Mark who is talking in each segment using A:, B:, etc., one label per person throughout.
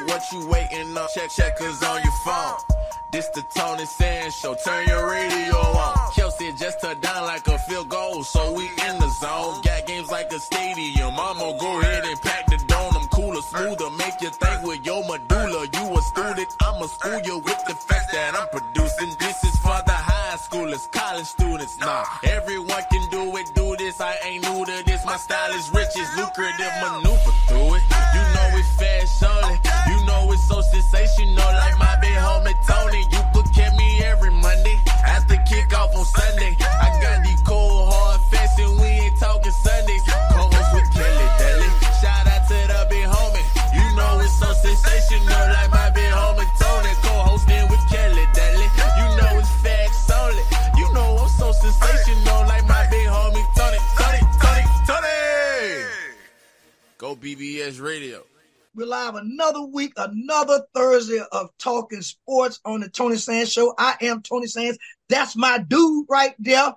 A: what you waiting on? Checkers on your phone. This the Tony Sands Show. Turn your radio on. Chelsea just touched down like a field goal, so we in the zone. Got games like a stadium. I'ma go ahead and pack the dome. I'm cooler, smoother, make you think with your medulla. You a student, I'ma school you with the facts that I'm producing. This is for the high schoolers, college students. Nah, everyone can do it, do this. I ain't new to this. My style is rich, it's lucrative, maneuver through it. You know it's fast only. You know it's so sensational, like my big homie Tony. You could catch me every Monday after kickoff on Sunday. I got these cold hard facts and we ain't talking Sundays. Co-host with Kelly Daly. Shout out to the big homie. You know it's so sensational, like my big homie Tony. Co-hosting with Kelly Daly. You know it's facts only. You know I'm so sensational, like my big homie Tony. Go BBS Radio.
B: We're live another week, another Thursday of talking sports on the Tony Sands Show. I am Tony Sands. That's my dude right there.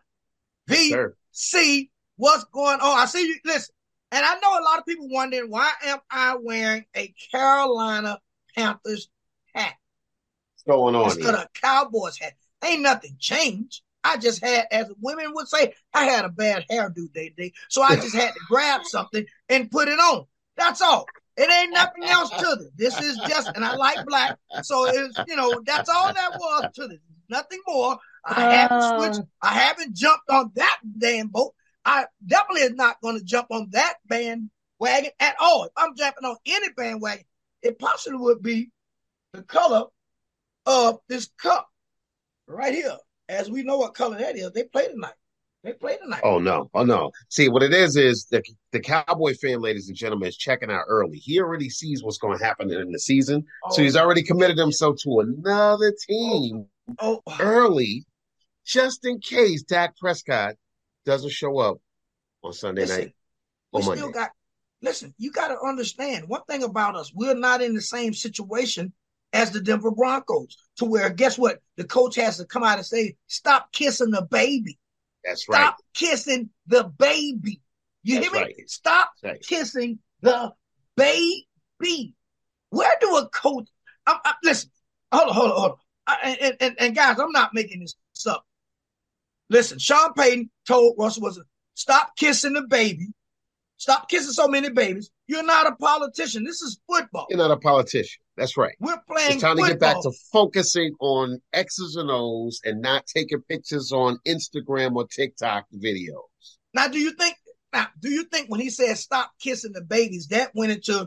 B: VC, what's going on? I see you. Listen, and I know a lot of people wondering, why am I wearing a Carolina Panthers hat?
C: What's going on
B: instead of a Cowboys hat? Ain't nothing changed. I just had, as women would say, I had a bad hairdo day. So I just had to grab something and put it on. That's all. It ain't nothing else to this. This is just, and I like black. So it's, that's all that was to this. Nothing more. I haven't switched. I haven't jumped on that damn boat. I definitely is not going to jump on that bandwagon at all. If I'm jumping on any bandwagon, it possibly would be the color of this cup right here. As we know what color that is, they play tonight. Oh,
C: no. See, what it is the Cowboy fan, ladies and gentlemen, is checking out early. He already sees what's going to happen in the season. So he's already committed himself to another team early, just in case Dak Prescott doesn't show up on Sunday night or Monday.
B: You got to understand one thing about us. We're not in the same situation as the Denver Broncos, to where, guess what? The coach has to come out and say, stop kissing the baby.
C: That's right.
B: Stop kissing the baby. You hear me?
C: Right.
B: Stop kissing the baby. Where do a coach... listen, hold on. And guys, I'm not making this up. Listen, Sean Payton told Russell Wilson, stop kissing the baby. Stop kissing so many babies. You're not a politician. This is football.
C: You're not a politician. That's right.
B: We're playing
C: It's time
B: football.
C: to get back to focusing on X's and O's and not taking pictures on Instagram or TikTok videos.
B: Now, do you think when he said stop kissing the babies, that went into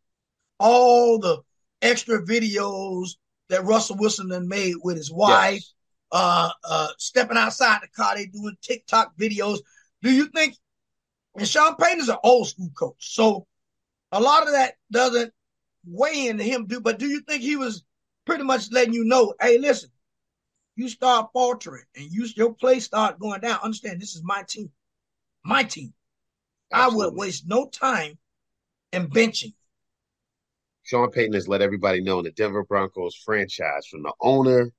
B: all the extra videos that Russell Wilson then made with his wife, stepping outside the car, they doing TikTok videos. Do you think, and Sean Payton is an old school coach, so a lot of that doesn't weigh into him, but do you think he was pretty much letting you know, hey, listen, you start faltering and your play start going down, understand this is my team. My team. Absolutely. I would waste no time in benching.
C: Sean Payton has let everybody know in the Denver Broncos franchise, from the owner,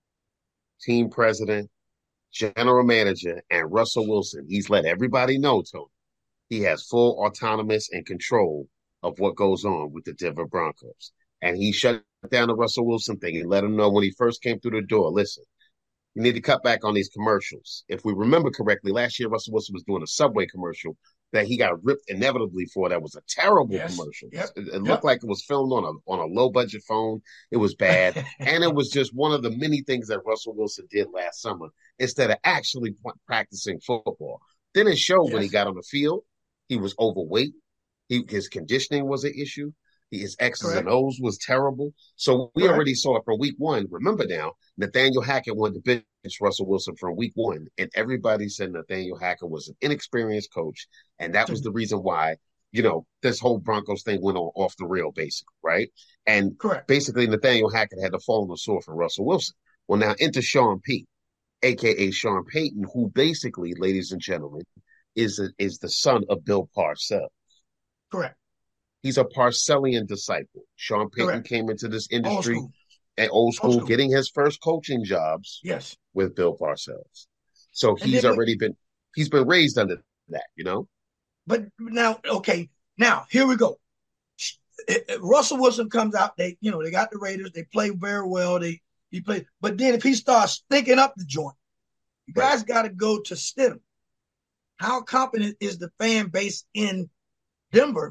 C: team president, general manager, and Russell Wilson, he's let everybody know, Tony, he has full autonomous and control of what goes on with the Denver Broncos. And he shut down the Russell Wilson thing and let him know when he first came through the door, listen, you need to cut back on these commercials. If we remember correctly, last year Russell Wilson was doing a Subway commercial that he got ripped inevitably for. That was a terrible commercial. Yep. It looked like it was filmed on a low-budget phone. It was bad. And it was just one of the many things that Russell Wilson did last summer instead of actually practicing football. Then it showed when he got on the field. He was overweight. His conditioning was an issue. His X's and O's was terrible. So we already saw it from week one. Remember now, Nathaniel Hackett wanted to bench Russell Wilson from week one, and everybody said Nathaniel Hackett was an inexperienced coach, and that was the reason why, this whole Broncos thing went off the rail, basically, right? And basically Nathaniel Hackett had to fall on the sword for Russell Wilson. Well, now enter Sean P., a.k.a. Sean Payton, who basically, ladies and gentlemen, is the son of Bill Parcells.
B: Correct.
C: He's a Parcellian disciple. Sean Payton came into this industry at old school, getting his first coaching jobs with Bill Parcells. So he's been raised under that,
B: But now, now here we go. Russell Wilson comes out. They got the Raiders. They play very well. He plays, but then if he starts thinking up the joint, you guys got to go to Stidham. How confident is the fan base in Denver?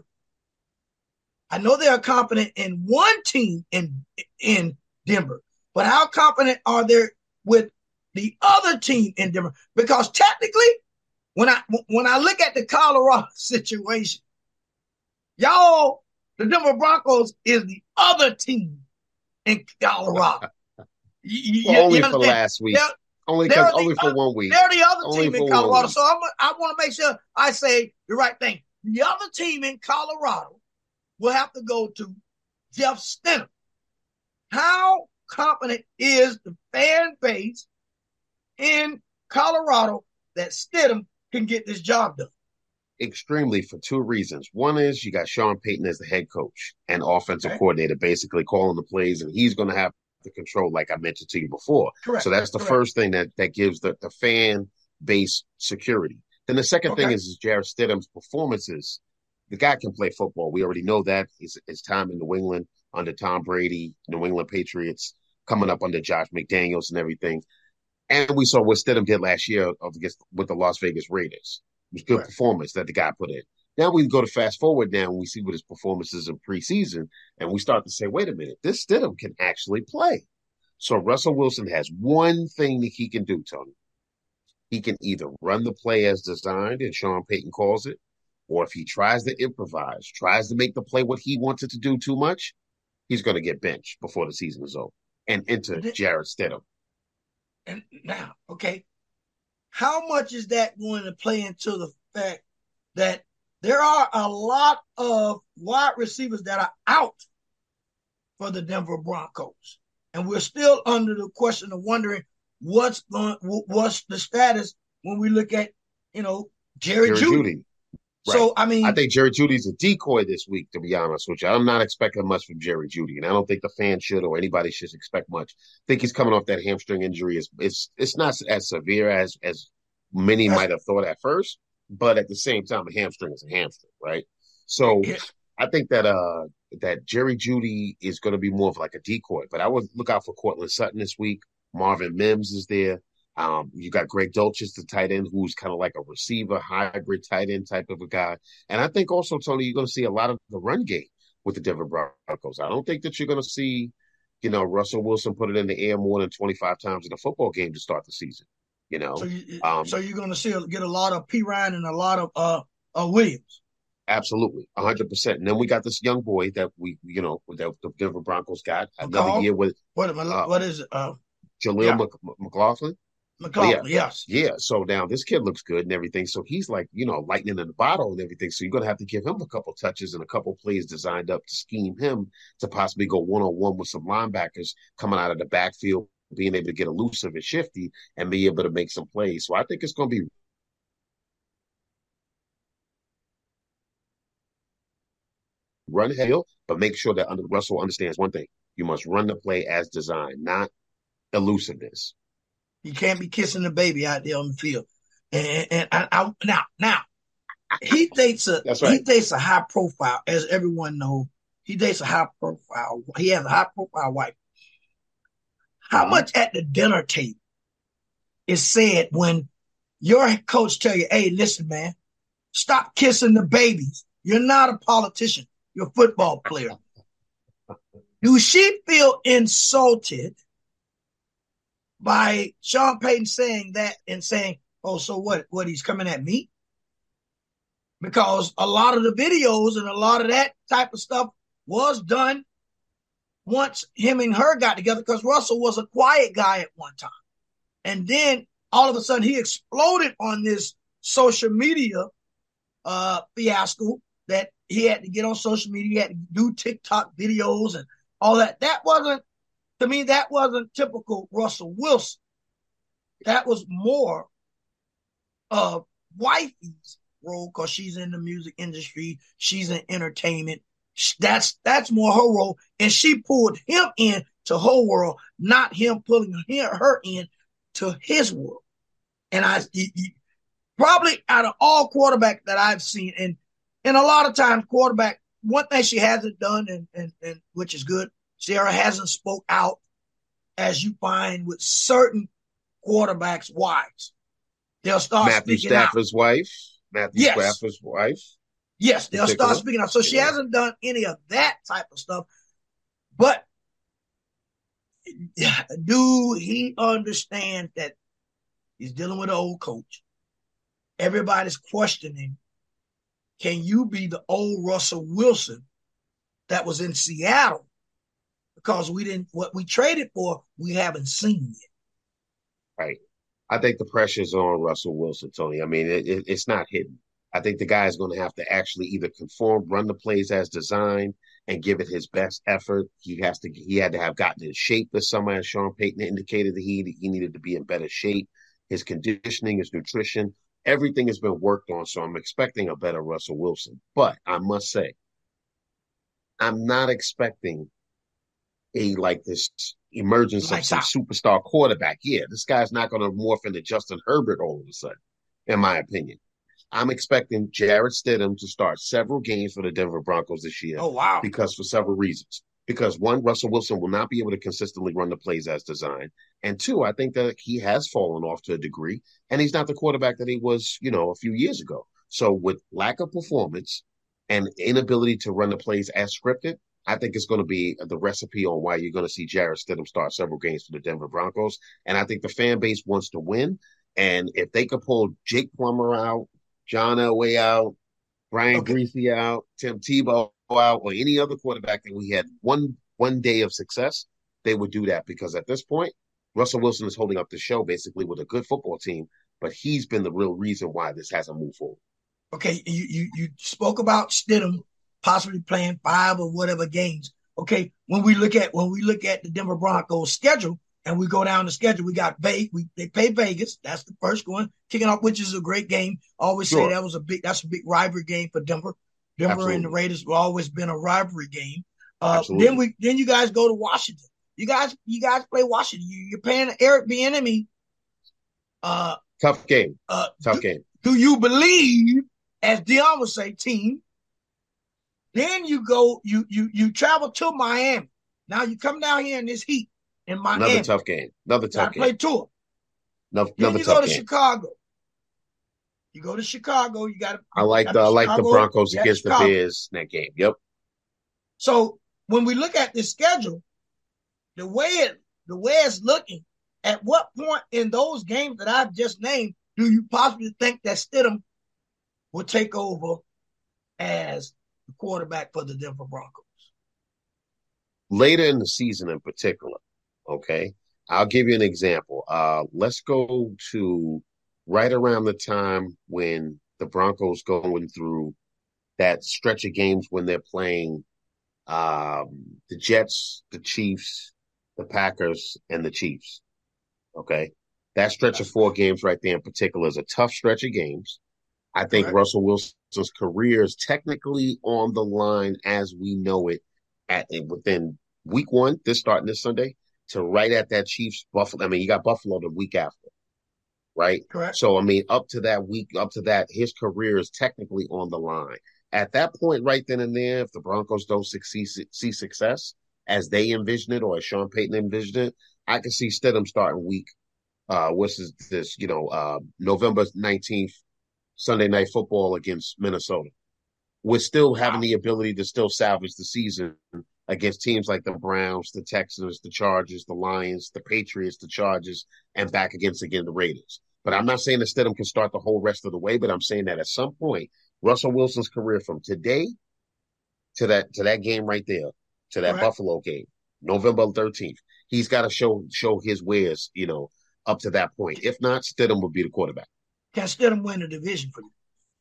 B: I know they are confident in one team in Denver, but how confident are they with the other team in Denver? Because technically, when I look at the Colorado situation, y'all, the Denver Broncos is the other team in Colorado.
C: Only for last week. Only for 1 week.
B: They're the other team in Colorado. So I want to make sure I say the right thing. The other team in Colorado will have to go to Jeff Stidham. How confident is the fan base in Colorado that Stidham can get this job done?
C: Extremely, for two reasons. One is you got Sean Payton as the head coach and offensive coordinator, basically calling the plays, and he's going to have the control, like I mentioned to you before.
B: Correct.
C: So that's the first thing that gives the fan base security. Then the second thing is Jarrett Stidham's performances. The guy can play football. We already know that. His time in New England under Tom Brady, New England Patriots, coming up under Josh McDaniels and everything. And we saw what Stidham did last year with the Las Vegas Raiders. It was good performance that the guy put in. Now we go to fast forward now and we see what his performances in preseason, and we start to say, wait a minute, this Stidham can actually play. So Russell Wilson has one thing that he can do, Tony. He can either run the play as designed, and Sean Payton calls it, or if he tries to improvise, tries to make the play what he wants it to do too much, he's going to get benched before the season is over and enter Jarrett Stidham.
B: And now, how much is that going to play into the fact that there are a lot of wide receivers that are out for the Denver Broncos? And we're still under the question of wondering what's the status when we look at, Jerry Jeudy.
C: Right.
B: So, I
C: think Jerry Jeudy's a decoy this week, to be honest with you. I'm not expecting much from Jerry Jeudy, and I don't think the fans should or anybody should expect much. I think he's coming off that hamstring injury. It's not as severe as many might have thought at first, but at the same time, a hamstring is a hamstring, right? So I think that Jerry Jeudy is going to be more of like a decoy, but I would look out for Cortland Sutton this week. Marvin Mims is there. You got Greg Dulcich, the tight end, who's kind of like a receiver, hybrid tight end type of a guy. And I think also, Tony, you're going to see a lot of the run game with the Denver Broncos. I don't think that you're going to see, Russell Wilson put it in the air more than 25 times in a football game to start the season.
B: So you're going to get a lot of P. Ryan and a lot of Williams.
C: Absolutely, 100%. And then we got this young boy that that the Denver Broncos got another year with.
B: What is it?
C: Jaleel McLaughlin.
B: McLaughlin, yes.
C: Yeah. So now this kid looks good and everything. So he's like, lightning in the bottle and everything. So you're going to have to give him a couple touches and a couple plays designed up to scheme him to possibly go one-on-one with some linebackers coming out of the backfield, being able to get elusive and shifty and be able to make some plays. So I think it's going to be run hill, but make sure that Russell understands one thing. You must run the play as designed, not elusiveness.
B: You can't be kissing the baby out there on the field. And now he dates a high profile, as everyone knows. He dates a high profile. He has a high profile wife. How much at the dinner table is said when your coach tell you, hey, listen, man, stop kissing the babies. You're not a politician. You're a football player. Do she feel insulted by Sean Payton saying that and saying, oh, so what, he's coming at me? Because a lot of the videos and a lot of that type of stuff was done once him and her got together, because Russell was a quiet guy at one time. And then all of a sudden he exploded on this social media fiasco that he had to get on social media. He had to do TikTok videos and all that. To me, that wasn't typical Russell Wilson. That was more of wifey's role, because she's in the music industry. She's in entertainment. That's more her role. And she pulled him in to her world, not him pulling her in to his world. And probably out of all quarterbacks that I've seen, and a lot of times quarterback one thing she hasn't done, and which is good, Sierra hasn't spoke out as you find with certain quarterbacks' wives. They'll start
C: Matthew
B: speaking out.
C: Stafford's wife. Matthew
B: Yes.
C: Stafford's wife.
B: Yes, they'll
C: Particular.
B: start speaking out. So she hasn't done any of that type of stuff. But do he understand that he's dealing with an old coach? Everybody's questioning, can you be the old Russell Wilson that was in Seattle? Because what we traded for, we haven't seen yet.
C: Right. I think the pressure's on Russell Wilson, Tony. I mean, it's not hidden. I think the guy is going to have to actually either conform, run the plays as designed, and give it his best effort. He had to have gotten in shape this summer, as Sean Payton indicated that he needed to be in better shape. His conditioning, his nutrition, everything has been worked on. So I'm expecting a better Russell Wilson. But I must say, I'm not expecting this emergence of some superstar quarterback. Yeah, this guy's not going to morph into Justin Herbert all of a sudden, in my opinion. I'm expecting Jarrett Stidham to start several games for the Denver Broncos this year.
B: Oh, wow.
C: Because for several reasons. Because one, Russell Wilson will not be able to consistently run the plays as designed. And two, I think that he has fallen off to a degree, and he's not the quarterback that he was, a few years ago. So with lack of performance and inability to run the plays as scripted, I think it's going to be the recipe on why you're going to see Jarrett Stidham start several games for the Denver Broncos. And I think the fan base wants to win. And if they could pull Jake Plummer out, John Elway out, Brian Griese out, Tim Tebow out, or any other quarterback that we had one day of success, they would do that. Because at this point, Russell Wilson is holding up the show basically with a good football team, but he's been the real reason why this hasn't moved forward.
B: Okay, you spoke about Stidham possibly playing 5 or whatever games. Okay, when we look at the Denver Broncos schedule and we go down the schedule, we got they play Vegas. That's the first one kicking off, which is a great game. I always say that's a big rivalry game for Denver. Denver Absolutely. And the Raiders have always been a rivalry game. Then you guys go to Washington. You guys play Washington. You're playing Eric Bieniemy.
C: Tough game. Tough game.
B: Do you believe, as Dion would say, team? Then you go, you travel to Miami. Now you come down here in this heat in Miami.
C: Another tough game.
B: Play Tua.
C: Then
B: you go to Chicago. You go to Chicago. You got to.
C: I like the Broncos against the Bears in that game. Yep.
B: So when we look at this schedule, the way it's looking, at what point in those games that I've just named do you possibly think that Stidham will take over as the quarterback for the Denver Broncos?
C: Later in the season in particular, okay? I'll give you an example. Let's go to right around the time when the Broncos going through that stretch of games when they're playing the Jets, the Chiefs, the Packers, and the Chiefs, okay? That stretch of 4 games right there in particular is a tough stretch of games. I think Russell Wilson's career is technically on the line as we know it within week 1, starting this Sunday, to right at that Chiefs Buffalo. I mean, you got Buffalo the week after, right?
B: Correct.
C: So, I mean, up to that, his career is technically on the line. At that point, right then and there, if the Broncos don't see success as they envision it or as Sean Payton envisioned it, I can see Stidham starting week. November 19th, Sunday Night Football against Minnesota. We're still having the ability to still salvage the season against teams like the Browns, the Texans, the Chargers, the Lions, the Patriots, the Chargers, and back against, again, the Raiders. But I'm not saying that Stidham can start the whole rest of the way, but I'm saying that at some point, Russell Wilson's career from today to that game right there, to that Buffalo game, November 13th, he's got to show his wares, up to that point. If not, Stidham will be the quarterback.
B: Can Stidham win the division for you?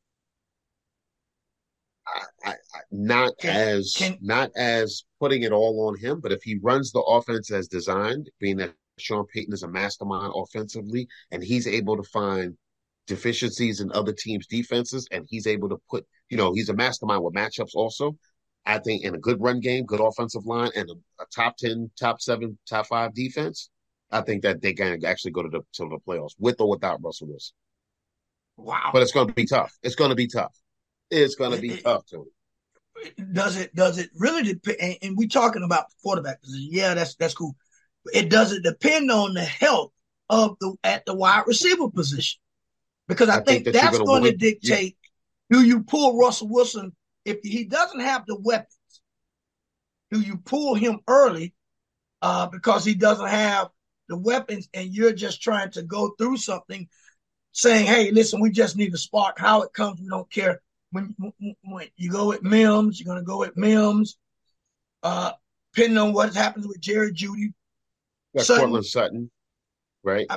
C: Not as putting it all on him, but if he runs the offense as designed, being that Sean Payton is a mastermind offensively, and he's able to find deficiencies in other teams' defenses, and he's able to put, he's a mastermind with matchups also. I think in a good run game, good offensive line, and a top 10, top 7, top 5 defense, I think that they can actually go to the playoffs with or without Russell Wilson.
B: Wow.
C: But it's going to be tough. It's going to be tough. It's going to be tough, Tony.
B: Does it really depend? And we talking about the quarterback position. Yeah, that's cool. It doesn't depend on the health of the wide receiver position, because I
C: I think
B: think
C: that you're
B: that's
C: going to
B: going to
C: win.
B: dictate, do you pull Russell Wilson if he doesn't have the weapons? Do you pull him early because he doesn't have the weapons, and you're just trying to go through something, saying, "Hey, listen, we just need a spark. How it comes, we don't care." When you go with Mims, you're going to go with Mims. Depending on what happens with Jerry Jeudy,
C: You got
B: Sutton.
C: Cortland Sutton, right?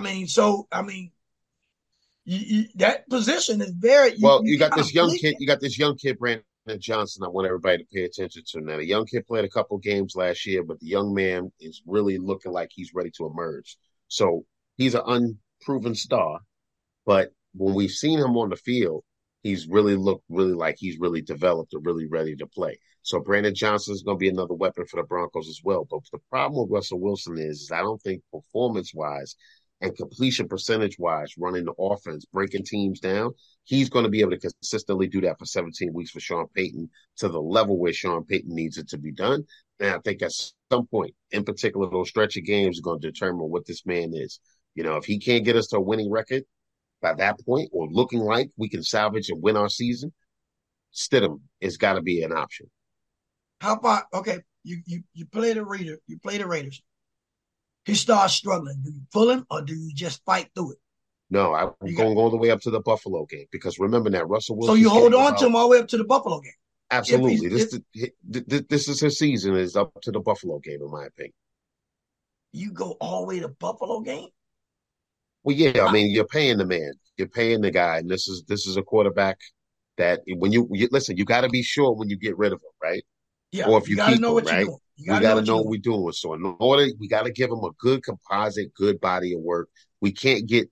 B: That position is very.
C: Well,
B: You
C: you got
B: kind
C: this
B: of
C: young
B: bleak
C: kid.
B: it.
C: You got this young kid, Brandon Johnson. I want everybody to pay attention to now. The young kid played a couple games last year, but the young man is really looking like he's ready to emerge. So he's an unproven star, but when we've seen him on the field, he's really looked really like he's really developed or really ready to play. So Brandon Johnson is going to be another weapon for the Broncos as well. But the problem with Russell Wilson is I don't think performance-wise and completion percentage-wise, running the offense, breaking teams down, he's going to be able to consistently do that for 17 weeks for Sean Payton to the level where Sean Payton needs it to be done. And I think at some point, in particular, those stretch of games are going to determine what this man is. You know, if he can't get us to a winning record by that point, or looking like we can salvage and win our season, Stidham has got to be an option.
B: How about, okay? You play the Raiders. You play the Raiders. He starts struggling. Do you pull him or do you just fight through it?
C: No, I'm going all the way up to the Buffalo game because remember that Russell
B: So
C: Wilson.
B: you hold on to him all the way up to the Buffalo game.
C: Absolutely, this is his season. Is up to the Buffalo game, in my opinion.
B: You go all the way to Buffalo game.
C: Well, yeah, I mean, you're paying the man, you're paying the guy, and this is a quarterback that when you listen, you got to be sure when you get rid of him, right?
B: Yeah,
C: Or if
B: you
C: you
B: got to
C: keep
B: know
C: him,
B: what you're
C: right?
B: doing. You
C: We
B: got to know
C: got to
B: what
C: know
B: you're
C: what we're
B: doing.
C: doing. So in order, we got to give him a good composite, good body of work. We can't get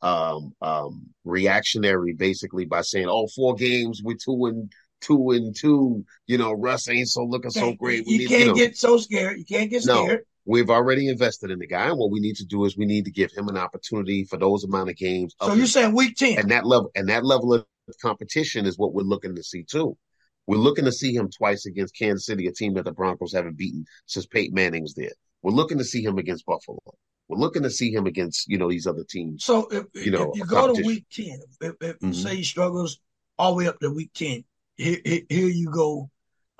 C: reactionary basically by saying, "Oh, 4 games, we're 2-2. You know, Russ ain't so looking so
B: Okay,
C: great. We
B: you
C: need, you
B: can't
C: know,
B: get so scared. You can't get
C: no."
B: scared.
C: We've already invested in the guy, and what we need to do is we need to give him an opportunity for those amount of games
B: So
C: up
B: you're saying week 10?
C: and that level of competition is what we're looking to see too. We're looking to see him twice against Kansas City, a team that the Broncos haven't beaten since Peyton Manning was there. We're looking to see him against Buffalo. We're looking to see him against these other teams.
B: So if you
C: A
B: go to
C: competition.
B: week 10, if you
C: Mm-hmm.
B: say he struggles all the way up to week 10, here you go.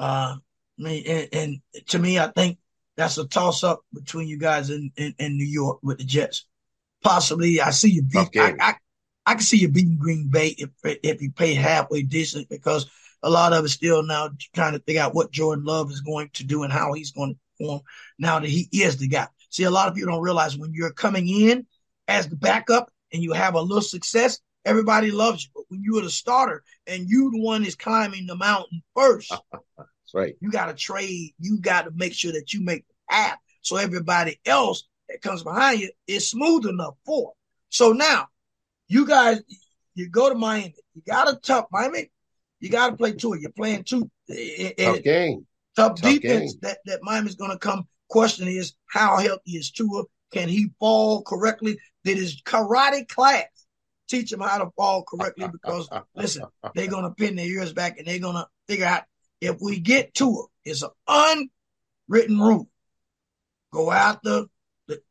B: And to me, I think that's a toss up between you guys in New York with the Jets. Possibly, I see you
C: Tough
B: beat.
C: game.
B: I can see you beating Green Bay if you pay halfway decent, because a lot of it's still now trying to figure out what Jordan Love is going to do and how he's going to perform now that he is the guy. See, a lot of people don't realize when you're coming in as the backup and you have a little success, everybody loves you. But when you're the starter and you the one is climbing the mountain first,
C: That's right.
B: you got to trade. You got to make sure that you make the path so everybody else that comes behind you is smooth enough for. So now, you guys, you go to Miami. You got a tough Miami. You got to play Tua. You're playing two.
C: Tough game.
B: Tough defense
C: game.
B: that Miami's going to come. Question is, how healthy is Tua? Can he fall correctly? Did his karate class teach him how to fall correctly? Because, listen, they're going to pin their ears back and they're going to figure out if we get Tua, it's an unwritten rule. Go after the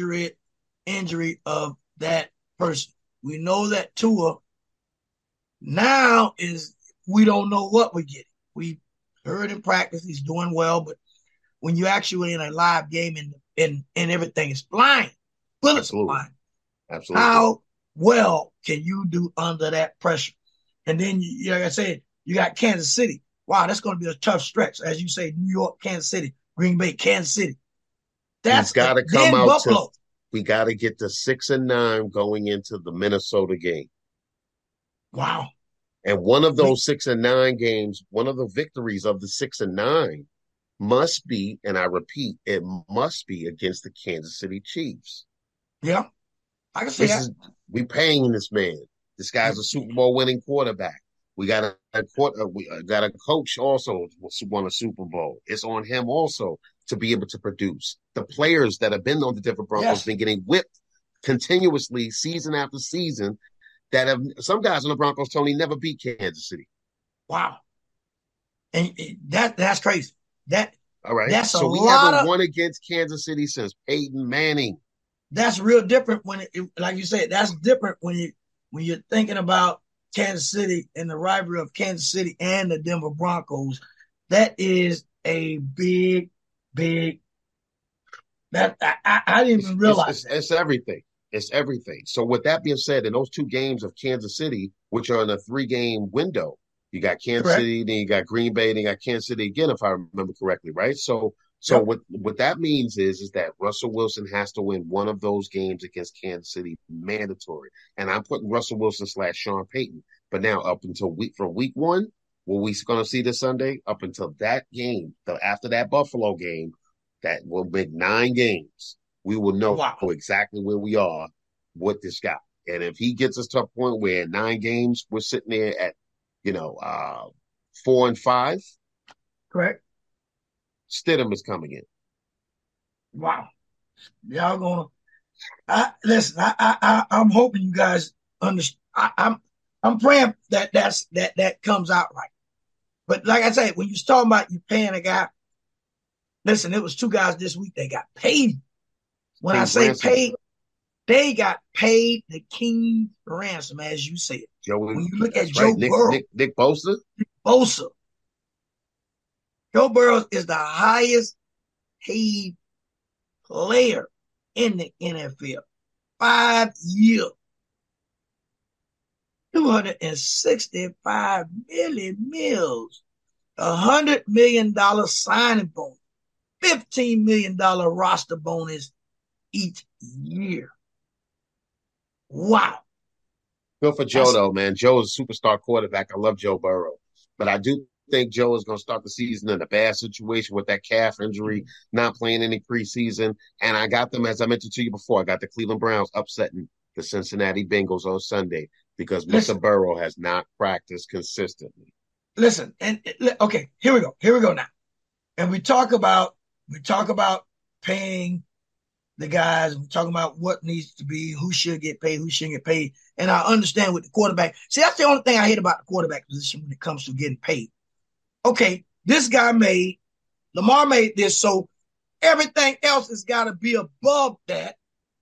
B: injury of that person. We know that Tua now we don't know what we're getting. We heard in practice he's doing well, but when you actually in a live game and everything is flying, bullets are flying.
C: Absolutely.
B: How well can you do under that pressure? And then, like I said, you got Kansas City. Wow, that's going to be a tough stretch. As you say, New York, Kansas City, Green Bay, Kansas City. That's
C: got to come out
B: Buffalo.
C: We got to get to 6-9 going into the Minnesota game.
B: Wow.
C: And one of those 6-9 games, one of the victories of the 6-9 must be, and I repeat, it must be against the Kansas City Chiefs.
B: Yeah, I can see that.
C: We paying this man. This guy's a Super Bowl winning quarterback. We got a coach also won a Super Bowl. It's on him also to be able to produce. The players that have been on the Denver Broncos been getting whipped continuously season after season. That have some guys on the Broncos, Tony, never beat Kansas City.
B: Wow. And that's crazy.
C: All right.
B: That's a
C: So we
B: lot
C: haven't
B: of
C: won against Kansas City since Peyton Manning.
B: that's real different like you said, that's different when you're thinking about Kansas City and the rivalry of Kansas City and the Denver Broncos. That is a big, big that I didn't even realize that.
C: It's everything. It's everything. So with that being said, in those two games of Kansas City, which are in a 3-game window, you got Kansas
B: Correct.
C: City, then you got Green Bay, then you got Kansas City again, if I remember correctly, right? So
B: Yep.
C: what that means is that Russell Wilson has to win one of those games against Kansas City, mandatory. And I'm putting Russell Wilson / Sean Payton. But now up until from week one, what we going to see this Sunday, up until that game, after that Buffalo game, that will make 9 games, we will know
B: Wow.
C: exactly where we are with this guy. And if he gets us to a point where in 9 games we're sitting there at, 4-5,
B: Correct.
C: Stidham is coming in.
B: Wow. Y'all gonna listen, I'm hoping you guys understand. I'm praying that comes out right. But like I said, when you're talking about you paying a guy, listen, it was 2 guys this week that got paid. When I say
C: ransom.
B: paid, they got paid the king ransom, as you said.
C: Joey,
B: when you look at
C: right.
B: Joe Burrow,
C: Nick Bosa,
B: Joe Burrow is the highest paid player in the NFL. 5 years, $265 million, $100 million signing bonus, $15 million roster bonus each year. Wow.
C: good for Joe, though, man. Joe is a superstar quarterback. I love Joe Burrow. But I do think Joe is going to start the season in a bad situation with that calf injury, not playing any preseason. And I got them, as I mentioned to you before, I got the Cleveland Browns upsetting the Cincinnati Bengals on Sunday because Mr. Burrow has not practiced consistently.
B: Listen, okay, here we go. Here we go now. And we talk about paying the guys. We're talking about what needs to be, who should get paid, who shouldn't get paid. And I understand with the quarterback. See, that's the only thing I hate about the quarterback position when it comes to getting paid. Okay, this guy Lamar made this, so everything else has got to be above it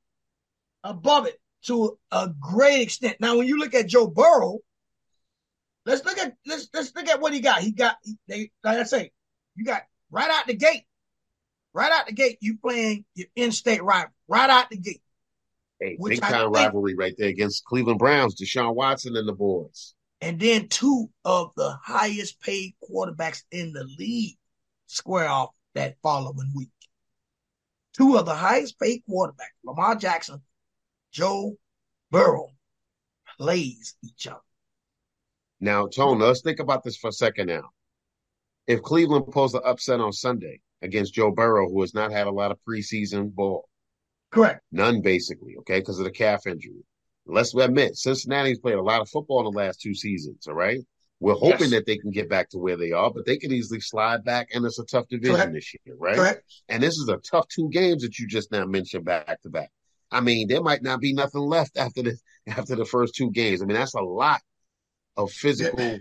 B: to a great extent. Now, when you look at Joe Burrow, let's look at what he got. Like I say, you got right out the gate, you playing your in-state rival, right out the gate.
C: Hey, big time rivalry right there against Cleveland Browns, Deshaun Watson and the boys.
B: And then 2 of the highest paid quarterbacks in the league square off that following week. 2 of the highest paid quarterbacks, Lamar Jackson, Joe Burrow, plays each other.
C: Now, Tone, let's think about this for a second now. If Cleveland pulls the upset on Sunday against Joe Burrow, who has not had a lot of preseason ball.
B: Correct.
C: None, basically, okay, because of the calf injury. Let's admit, Cincinnati's played a lot of football in the last 2 seasons, all right? We're hoping that they can get back to where they are, but they could easily slide back, and it's a tough division this year, right?
B: Correct.
C: And this is a tough 2 games that you just now mentioned back to back. I mean, there might not be nothing left after the first 2 games. I mean, that's a lot of physical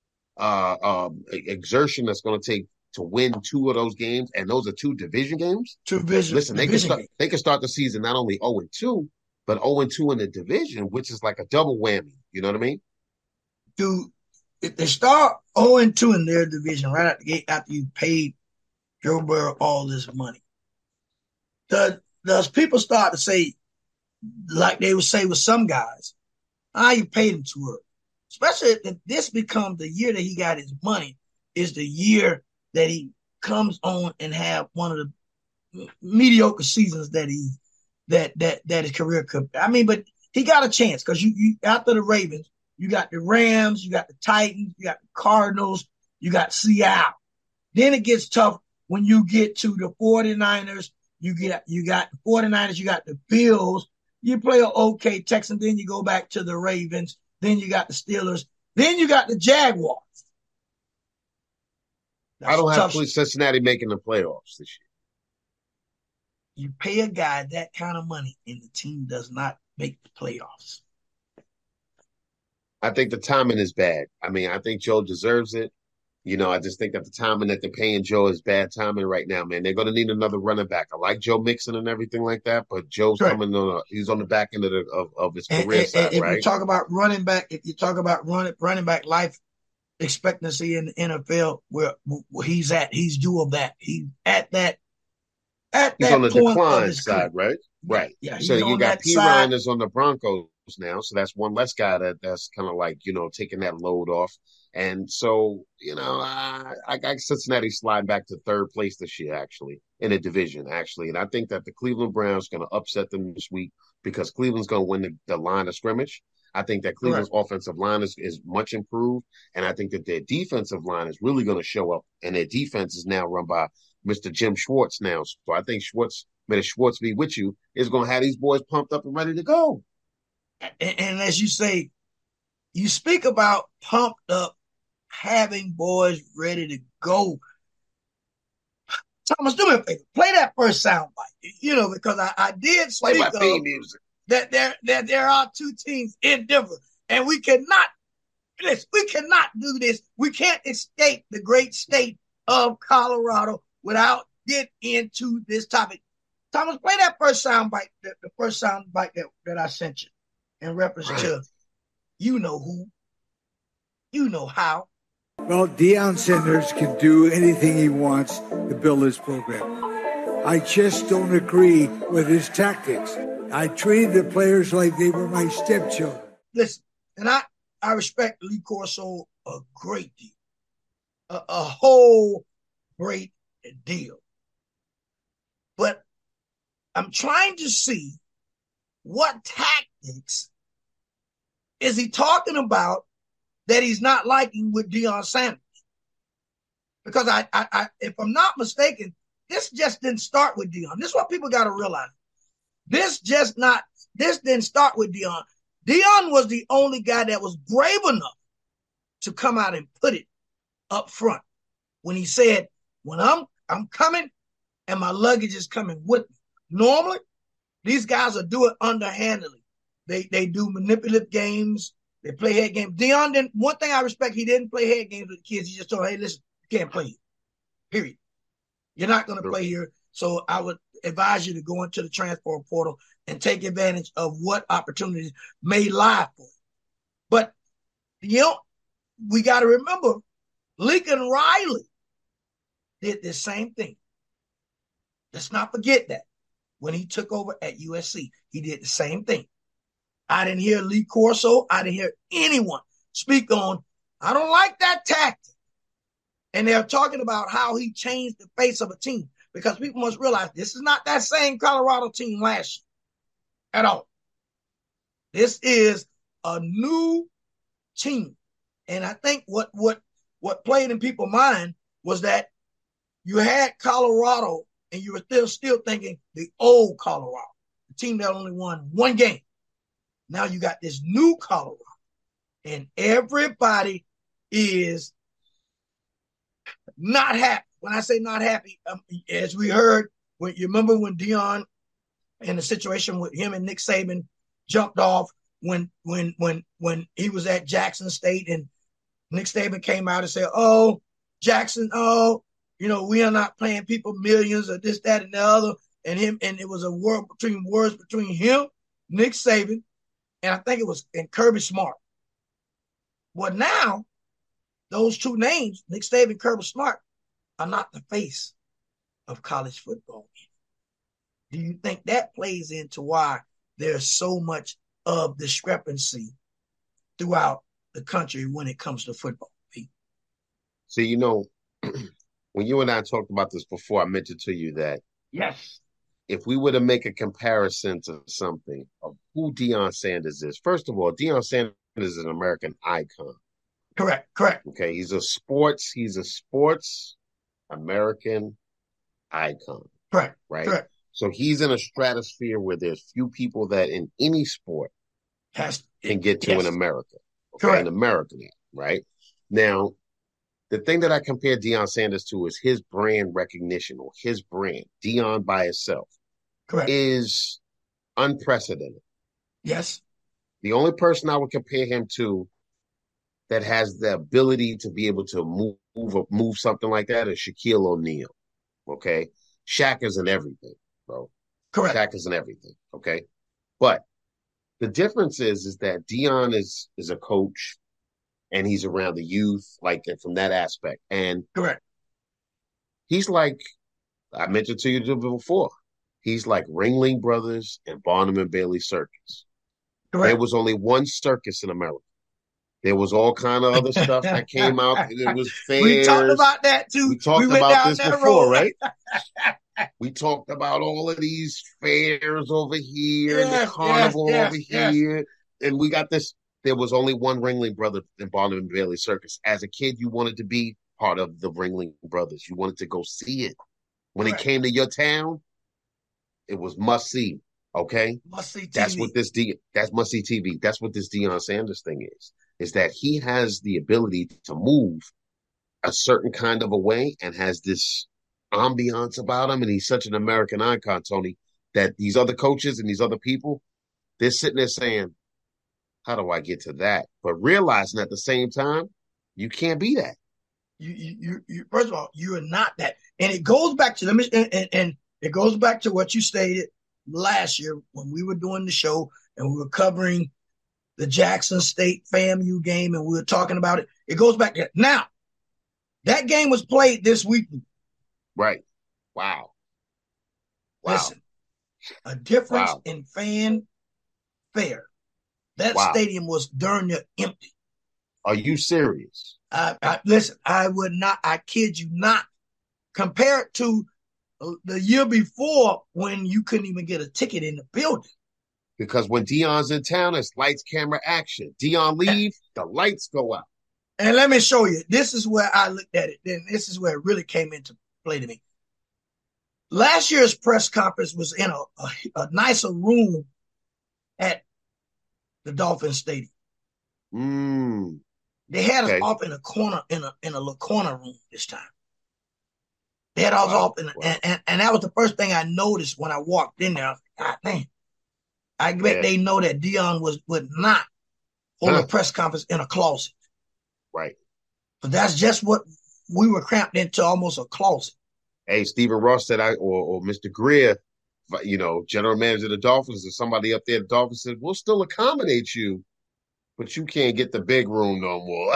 C: exertion that's going to take to win 2 of those games, and those are 2 division games. Listen, they can start the season not only 0-2, but 0-2 in the division, which is like a double whammy. You know what I mean?
B: Dude, if they start 0-2 in their division right out the gate after you paid Joe Burrow all this money, does people start to say, like they would say with some guys, you paid him too early? Especially if this becomes the year that he got his money, is the year that he comes on and have one of the mediocre seasons that his career could. I mean, but he got a chance because you after the Ravens, you got the Rams, you got the Titans, you got the Cardinals, you got Seattle. Then it gets tough when you get to the 49ers. You got the 49ers, you got the Bills. You play an okay Texans, then you go back to the Ravens. Then you got the Steelers. Then you got the Jaguars.
C: I don't have Cincinnati making the playoffs this
B: year. You pay a guy that kind of money, and the team does not make the playoffs.
C: I think the timing is bad. I mean, I think Joe deserves it. I just think that the timing that they're paying Joe is bad timing right now, man. They're going to need another running back. I like Joe Mixon and everything like that, but Joe's
B: Correct.
C: he's on the back end of his
B: And,
C: career side,
B: if you
C: right?
B: talk about running back, if you talk about running back life expectancy in the NFL, where he's at, he's due of that. He's at
C: He's on
B: that
C: the
B: point of
C: decline
B: his career.
C: side, right?
B: Yeah,
C: Right.
B: yeah,
C: So
B: he's
C: you
B: on
C: got
B: that
C: P.
B: side.
C: Ryan is on the Broncos now, so that's one less guy that's kind of like taking that load off. And so I got Cincinnati slide back to third place this year, actually, in the division, actually. And I think that the Cleveland Browns going to upset them this week because Cleveland's going to win the line of scrimmage. I think that
B: Correct.
C: Cleveland's offensive line is much improved, and I think that their defensive line is really going to show up. And their defense is now run by Mr. Jim Schwartz now. So I think Schwartz, may the Schwartz be with you, is going to have these boys pumped up and ready to go.
B: And as you say, you speak about pumped up, having boys ready to go. Thomas, do me a favor. Play that first soundbite, because I did
C: Play
B: speak
C: my theme
B: of
C: music.
B: that there are two teams in Denver, and we cannot do this. We can't escape the great state of Colorado without getting into this topic. Thomas, play that first soundbite, the first soundbite that I sent you in reference to you know who, you know how.
D: Well, Deion Sanders can do anything he wants to build his program. I just don't agree with his tactics. I treated the players like they were my stepchildren.
B: Listen, and I respect Lee Corso a great deal, a whole great deal. But I'm trying to see what tactics is he talking about that he's not liking with Deion Sanders. Because I if I'm not mistaken, this just didn't start with Deion. This is what people got to realize. This didn't start with Deion. Deion was the only guy that was brave enough to come out and put it up front when he said, when I'm coming and my luggage is coming with me. Normally, these guys will do it underhandedly. They do manipulative games. They play head games. Deion didn't. One thing I respect, he didn't play head games with the kids. He just told, hey, listen, you can't play here. Period. You're not going to play here. So I would advise you to go into the transfer portal and take advantage of what opportunities may lie for you. But, we got to remember, Lincoln Riley did the same thing. Let's not forget that. When he took over at USC, he did the same thing. I didn't hear Lee Corso. I didn't hear anyone speak on, I don't like that tactic. And they're talking about how he changed the face of a team, because people must realize this is not that same Colorado team last year at all. This is a new team. And I think what played in people's mind was that you had Colorado and you were still thinking the old Colorado, the team that only won one game. Now you got this new Colorado, and everybody is not happy. When I say not happy, as we heard, when you remember when Deion and the situation with him and Nick Saban jumped off when he was at Jackson State, and Nick Saban came out and said, "Oh, Jackson, we are not paying people millions or this, that, and the other," and it was a war between him, Nick Saban, and I think it was in Kirby Smart. Well, now those two names, Nick Saban and Kirby Smart, are not the face of college football. Do you think that plays into why there's so much of discrepancy throughout the country when it comes to football, Pete?
C: See, when you and I talked about this before, I mentioned to you that
B: yes,
C: if we were to make a comparison to something of who Deion Sanders is, first of all, Deion Sanders is an American icon.
B: Correct.
C: Okay, he's a sports American icon.
B: Correct.
C: Right.
B: Correct.
C: So he's in a stratosphere where there's few people that in any sport can get to in America. Okay?
B: Correct.
C: In America, right? Now, the thing that I compare Deion Sanders to is his brand recognition, or his brand, Deion by itself,
B: correct,
C: is unprecedented.
B: Yes.
C: The only person I would compare him to that has the ability to be able to move move something like that is Shaquille O'Neal. Okay, Shaq isn't everything, bro.
B: Correct.
C: Shaq isn't everything. Okay, but the difference is that Dion is a coach and he's around the youth, like from that aspect. And
B: correct.
C: He's like I mentioned to you before. He's like Ringling Brothers and Barnum and Bailey Circus.
B: Correct.
C: There was only one circus in America. There was all kind of other stuff that came out. It was fairs.
B: We talked about that too.
C: We talked about this before, right? We talked about all of these fairs over here, and the carnival over here, and we got this. There was only one Ringling Brother in Barnum and Bailey Circus. As a kid, you wanted to be part of the Ringling Brothers. You wanted to go see it. When it came to your town, it was must see. Okay,
B: must see TV.
C: That's must see TV. That's what this Deion Sanders thing is that he has the ability to move a certain kind of a way and has this ambiance about him. And he's such an American icon, Tony, that these other coaches and these other people, they're sitting there saying, how do I get to that? But realizing at the same time, you can't be that.
B: You first of all, you are not that. And it goes back to and it goes back to what you stated last year when we were doing the show and we were covering the Jackson State FAMU game and we were talking about it. It goes back to now. That game was played this weekend.
C: Right. Wow.
B: Listen, a difference in fan fare. That stadium was darn near empty.
C: Are you serious?
B: Listen, I would not, I kid you not, compare it to the year before when you couldn't even get a ticket in the building.
C: Because when Deion's in town, it's lights, camera, action. Deion leave, the lights go out.
B: And let me show you. This is where I looked at it. Then this is where it really came into play to me. Last year's press conference was in a nicer room at the Dolphin Stadium. They had us off in a corner, in a little corner room this time. They had us off in and that was the first thing I noticed when I walked in there. I was like, God damn. I bet they know that Deion would not hold a press conference in a closet.
C: Right.
B: But that's just what we were cramped into, almost a closet.
C: Hey, Stephen Ross said, or Mr. Greer, general manager of the Dolphins, or somebody up there at the Dolphins said, we'll still accommodate you, but you can't get the big room no more.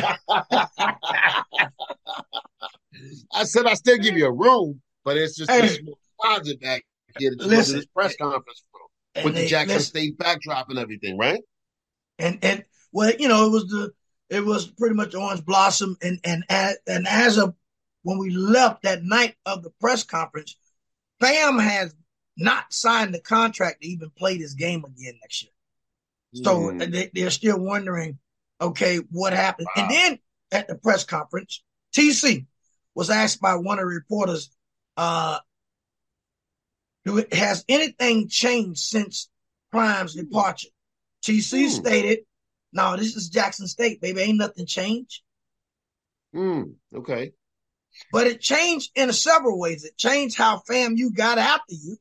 C: I said, I still give you a room, but it's just a small closet back here that you go to this press conference room with the Jackson State backdrop and everything, right?
B: And well, it was pretty much Orange Blossom, and as of when we left that night of the press conference, Fam has not signed the contract to even play this game again next year. So they're still wondering, okay, what happened? Wow. And then at the press conference, TC was asked by one of the reporters, has anything changed since Prime's departure? TC stated, no, this is Jackson State, baby. Ain't nothing changed.
C: Okay.
B: But it changed in several ways. It changed how FAMU got after you.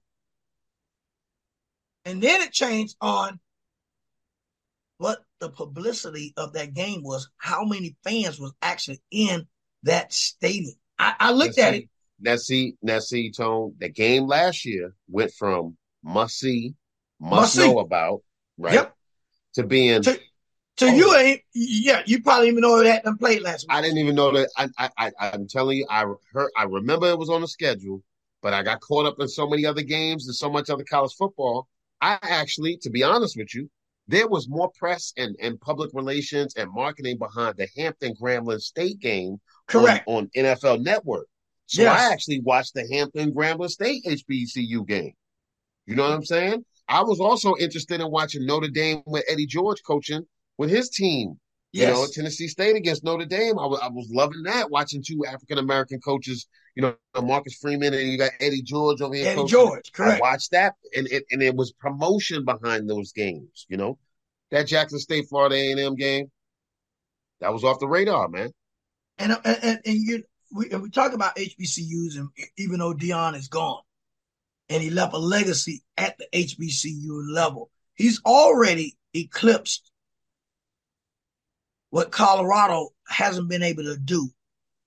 B: And then it changed on what the publicity of that game was, how many fans was actually in that stadium. I looked at it.
C: Now see, Tone, the game last year went from must see, must know about, right? Yep. To being
B: you probably even know that and played last week.
C: I didn't even know that. I'm telling you, I remember it was on the schedule, but I got caught up in so many other games and so much other college football. I actually, to be honest with you, there was more press and public relations and marketing behind the Hampton Grambling State game on NFL Network. So I actually watched the Hampton Grambling State HBCU game. You know what I'm saying? I was also interested in watching Notre Dame with Eddie George coaching with his team. Yes. You know, Tennessee State against Notre Dame. I was loving that, watching two African-American coaches, Marcus Freeman and you got Eddie George over here.
B: Eddie George, correct.
C: I watched that, and it was promotion behind those games, That Jackson State, Florida A&M game, that was off the radar, man.
B: And we talk about HBCUs, and even though Deion is gone, and he left a legacy at the HBCU level, he's already eclipsed what Colorado hasn't been able to do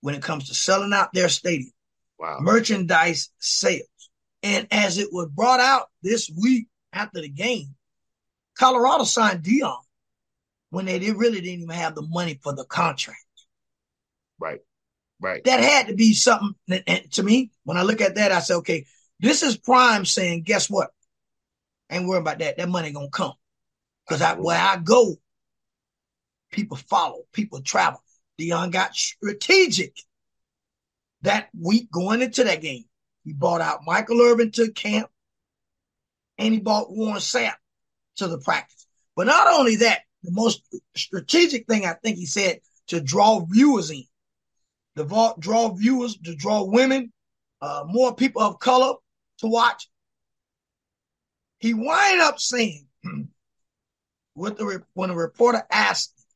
B: when it comes to selling out their stadium,
C: Wow.
B: merchandise sales. And as it was brought out this week after the game, Colorado signed Deion when they really didn't even have the money for the contract.
C: Right. Right.
B: That had to be something. And to me, when I look at that, I say, okay, this is Prime saying, guess what? Ain't worried about that. That money gonna come. Because where I go, people follow, people travel. Deion got strategic that week going into that game. He bought out Michael Irvin to camp, and he bought Warren Sapp to the practice. But not only that, the most strategic thing I think he said to draw viewers in, to draw viewers, to draw women, more people of color to watch. He wind up saying, when the reporter asked him,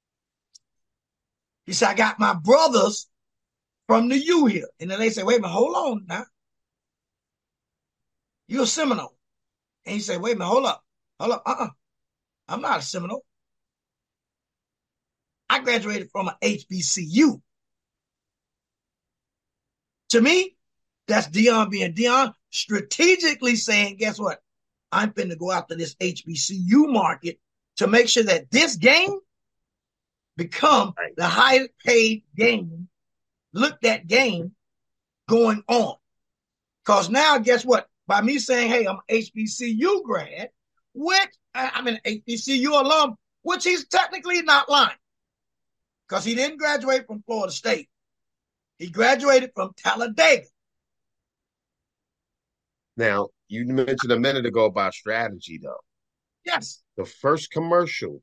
B: he said, I got my brothers from the U here. And then they say, wait a minute, hold on now. You're a Seminole. And he said, wait a minute, hold up. I'm not a Seminole. I graduated from an HBCU. To me, that's Deion being Deion, strategically saying, guess what? I'm finna go after this HBCU market to make sure that this game become the highest paid game, looked at game going on. Because now, guess what? By me saying, hey, I'm an HBCU grad, which I'm an HBCU alum, which he's technically not lying. Because he didn't graduate from Florida State. He graduated from Talladega.
C: Now, you mentioned a minute ago about strategy, though.
B: Yes.
C: The first commercial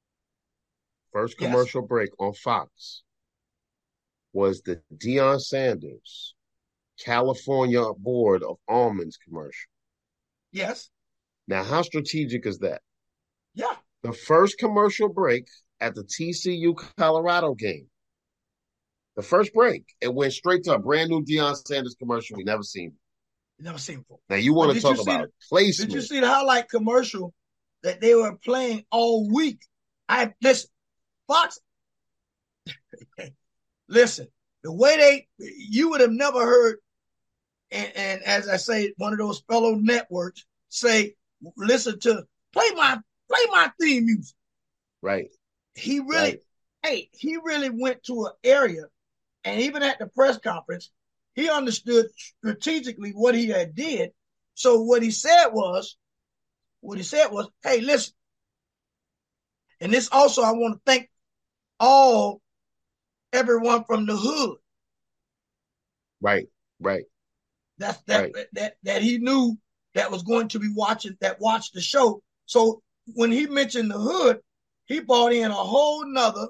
C: break on Fox was the Deion Sanders California Board of Almonds commercial.
B: Yes.
C: Now, how strategic is that?
B: Yeah.
C: The first commercial break at the TCU Colorado game. The first break, it went straight to a brand new Deion Sanders commercial we never seen.
B: Never seen before.
C: Now, you want to talk about placement.
B: Did you see the highlight commercial that they were playing all week? Listen, Fox, listen, the way you would have never heard, and as I say, one of those fellow networks say, listen to, play my theme music.
C: Right.
B: He really went to an area, and even at the press conference, he understood strategically what he had did. So what he said was, hey, listen. And this also, I want to thank everyone from the hood.
C: Right.
B: That he knew that was going to be watched the show. So when he mentioned the hood, he brought in a whole nother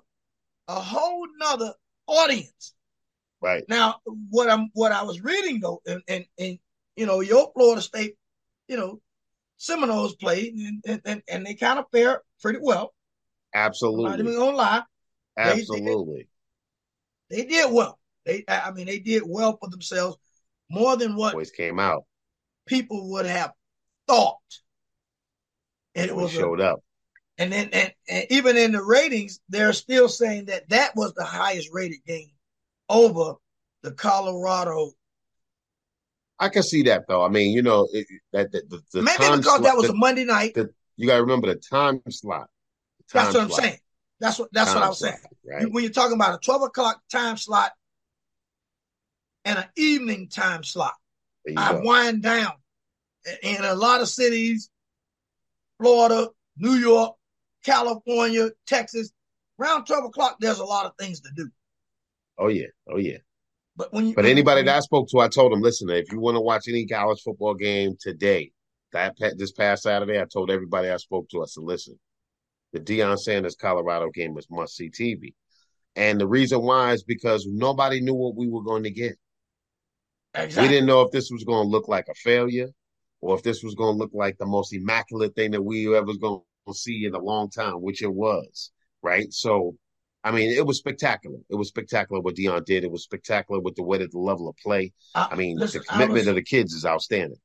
B: audience.
C: Right.
B: Now, what I was reading though, and your Florida State, Seminoles played and they kind of fared pretty well.
C: Absolutely.
B: I'm not even gonna lie.
C: Absolutely.
B: They did well. They did well for themselves, more than what
C: boys came out.
B: People would have thought. And it was
C: showed up.
B: And then and even in the ratings, they're still saying that was the highest rated game over the Colorado.
C: I can see that though. I mean, the
B: maybe time because that was a Monday night.
C: You got to remember the time slot.
B: That's what I'm saying. That's what I was saying.
C: Right?
B: When you're talking about a 12 o'clock time slot and an evening time slot, I wind down in a lot of cities, Florida, New York, California, Texas. Around 12 o'clock, there's a lot of things to do.
C: Oh yeah. But
B: anybody
C: that I spoke to, I told them, listen, if you want to watch any college football game today, this past Saturday, I told everybody I spoke to, I said, listen, the Deion Sanders Colorado game is must-see TV. And the reason why is because nobody knew what we were going to get.
B: Exactly.
C: We didn't know if this was going to look like a failure or if this was going to look like the most immaculate thing that we ever was going to see in a long time, which it was, right? So, I mean, it was spectacular. It was spectacular what Deion did. It was spectacular with the way that the level of play. The commitment of the kids is outstanding.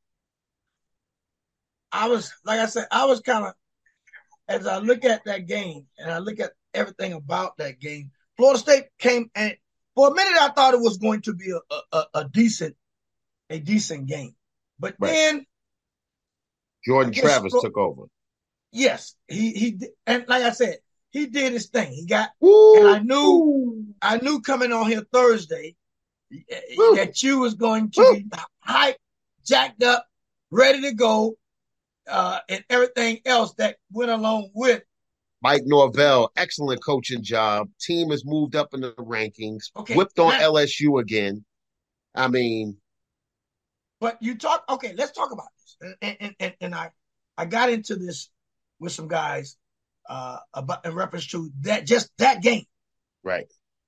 B: I was kind of, as I look at that game and I look at everything about that game, Florida State came and For a minute, I thought it was going to be a decent game, but then
C: Jordan Travis took over.
B: Yes, he did. And like I said, he did his thing. He got, and I knew coming on here Thursday that you was going to be hyped, jacked up, ready to go, and everything else that went along with.
C: Mike Norvell, excellent coaching job. Team has moved up in the rankings. Okay, whipped on LSU again. I mean,
B: but you talk. Okay, let's talk about this. And I got into this with some guys about in reference to that game.
C: Right.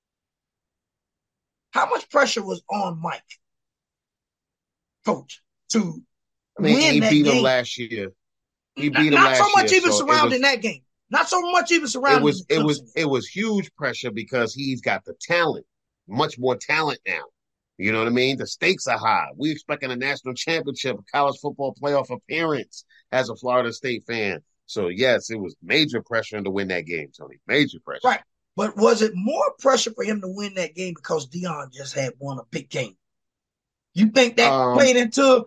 B: How much pressure was on Mike, coach, to
C: win
B: that game?
C: He beat him last year. He beat him last year.
B: Not so much even surrounding that game. Not so much even surrounding
C: it was huge pressure because he's got the talent, much more talent now. You know what I mean? The stakes are high. We expecting a national championship, a college football playoff appearance as a Florida State fan. So yes, it was major pressure to win that game, Tony. Major pressure.
B: Right. But was it more pressure for him to win that game because Deion just had won a big game? You think that played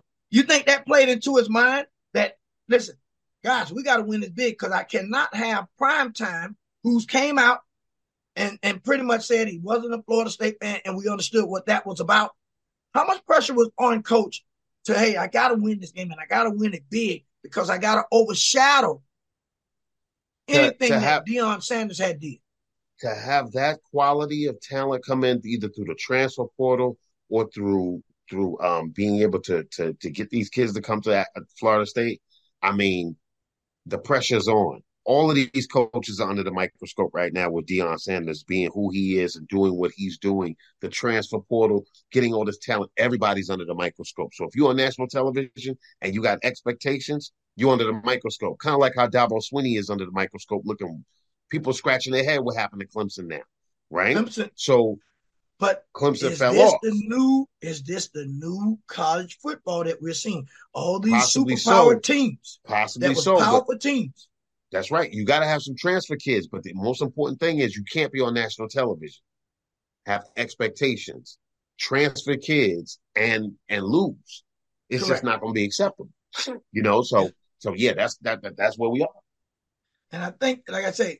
B: into his mind that, listen, guys, we got to win this big because I cannot have Primetime, who's came out and pretty much said he wasn't a Florida State fan, and we understood what that was about. How much pressure was on coach to, hey, I got to win this game and I got to win it big because I got to overshadow anything that Deion Sanders had did?
C: To have that quality of talent come in either through the transfer portal or through being able to get these kids to come to Florida State, I mean, the pressure's on. All of these coaches are under the microscope right now with Deion Sanders being who he is and doing what he's doing. The transfer portal, getting all this talent, everybody's under the microscope. So if you're on national television and you got expectations, you're under the microscope. Kind of like how Dabo Swinney is under the microscope looking, people scratching their head what happened to Clemson now, right? But Clemson fell off.
B: Is this the new college football that we're seeing? All these superpower teams.
C: Possibly so.
B: Powerful teams.
C: That's right. You got to have some transfer kids, but the most important thing is you can't be on national television. Have expectations, transfer kids, and lose. It's Correct. Just not going to be acceptable. You know, so yeah, that's where we are.
B: And I think, like I say,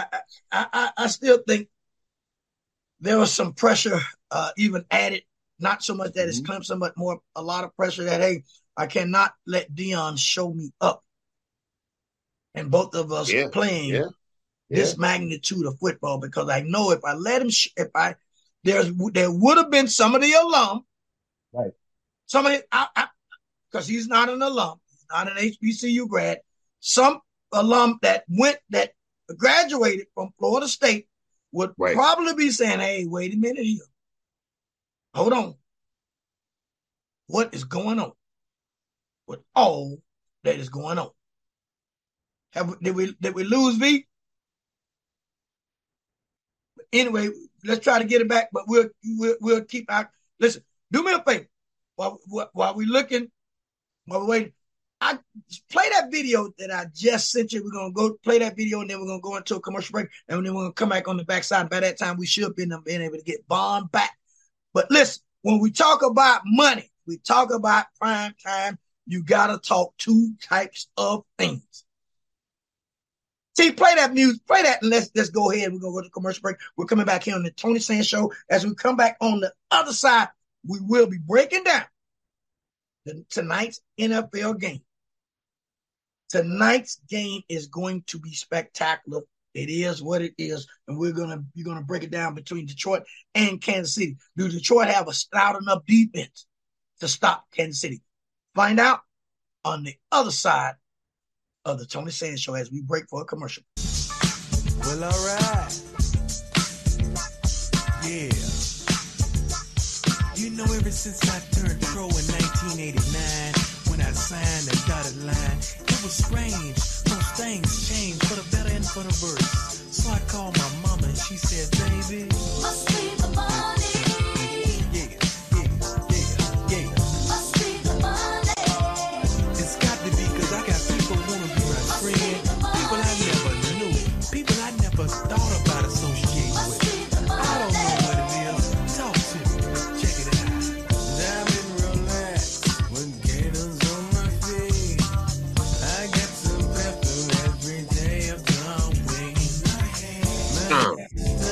B: I still think there was some pressure even added. Not so much that it's Clemson, but more a lot of pressure that, hey, I cannot let Deion show me up. And both of us playing this magnitude of football, because I know if I let him, there would have been some of the alum,
C: right?
B: Some of it, because he's not an alum, he's not an HBCU grad. Some alum that graduated from Florida State would probably be saying, "Hey, wait a minute here, hold on, what is going on with all that is going on?" Did we lose V? Anyway, let's try to get it back, but we'll keep out. Listen, do me a favor while we're looking, while we're waiting. I play that video that I just sent you. We're gonna go play that video, and then we're gonna go into a commercial break, and then we're gonna come back on the backside. By that time, we should have been able to get Bond back. But listen, when we talk about money, we talk about prime time. You gotta talk two types of things. See, play that music, play that, and let's go ahead. We're going to go to commercial break. We're coming back here on the Tony Sands Show. As we come back on the other side, we will be breaking down tonight's NFL game. Tonight's game is going to be spectacular. It is what it is, and you're gonna break it down between Detroit and Kansas City. Do Detroit have a stout enough defense to stop Kansas City? Find out on the other side of the Tony Sands Show as we break for a commercial.
E: Well, all right. Yeah. You know, ever since I turned pro in 1989, when I signed the dotted line, it was strange. Those things changed for the better and for the worse. So I called my mama and she said, baby, must be the money. Thought about associating with. I don't know what it is, glitters on my face. I got some pepper every day of the week.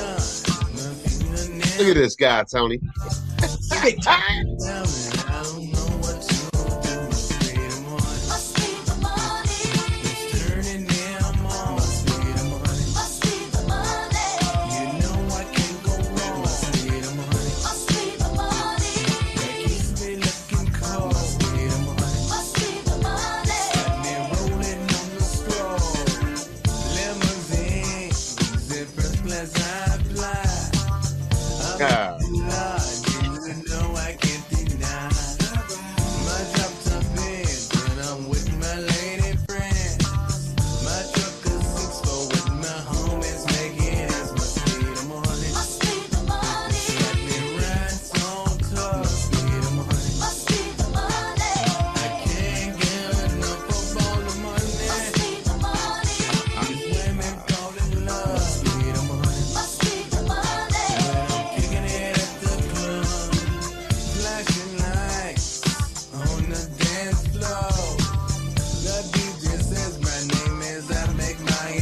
C: Look at this guy, Tony.
B: Big time.
E: I don't know what to do. Must be the money.
F: Must be the money.
E: It's turning them on. Must be the money.
F: Must be the money.
E: You know I can't go wrong. Must be the money.
F: Must be the money.
E: That keeps me looking cold. Must be the money.
F: Must be the money.
E: Got me rolling on the straw. Limousine, in first class I fly.
C: God.
E: You know I can't deny. My drop top Benz, and I'm with my lady friend. My truck is 6'4" with my homies making ends. Must be the money.
F: Must be the money.
E: Got me riding so tough. Must be the money.
F: Must be the money.
E: I can't get enough of all the money.
F: Must be the money.
E: These women fall in love. Must be the money.
F: Must be the money.
E: I'm kicking it at the club, flashing lights on the dance floor. The DJ says my name as I make my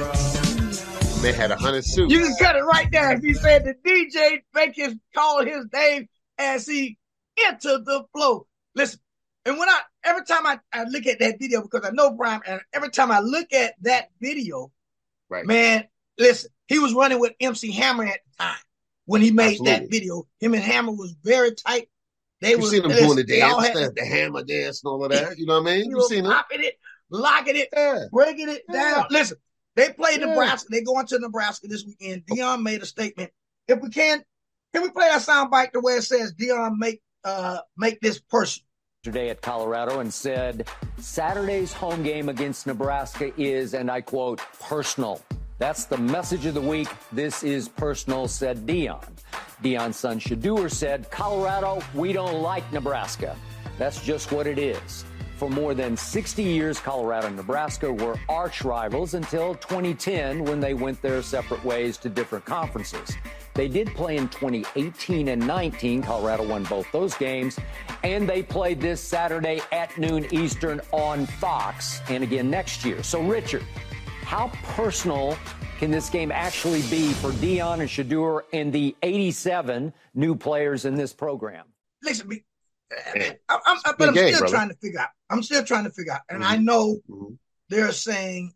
E: intro.
C: Man had 100 suits.
B: You can cut it right there if he said the DJ make his call his name as he entered the flow. Listen, and when every time I look at that video, because I know Brian, and every time I look at that video,
C: Right.
B: man, listen, he was running with MC Hammer at the time when he made that
C: Absolutely.
B: video. Him and Hammer was very tight. They
C: You
B: was
C: seen them
B: listen,
C: doing the
B: they all
C: dance,
B: had
C: the hammer dance and all of that. You know what I mean?
B: he
C: You
B: was
C: seen them?
B: popping it, locking it,
C: Yeah.
B: breaking it down. Listen, they played
C: Yeah.
B: Nebraska. They go into Nebraska this weekend. Dion made a statement. If we can we play that sound bite the way it says Dion make this personal?
G: Yesterday at Colorado and said Saturday's home game against Nebraska is, and I quote, personal. That's the message of the week. This is personal, said Dion. Dion's son Shedeur said, Colorado, we don't like Nebraska. That's just what it is. For more than 60 years, Colorado and Nebraska were arch rivals until 2010 when they went their separate ways to different conferences. They did play in 2018 and 19. Colorado won both those games. And they played this Saturday at noon Eastern on Fox and again next year. So, Richard, how personal can this game actually be for Dion and Shedeur and the 87 new players in this program?
B: Listen,
C: Yeah.
B: I'm
C: Big game,
B: still
C: brother.
B: trying to figure out. I'm still trying to figure out. And I know
C: Mhm.
B: they're saying,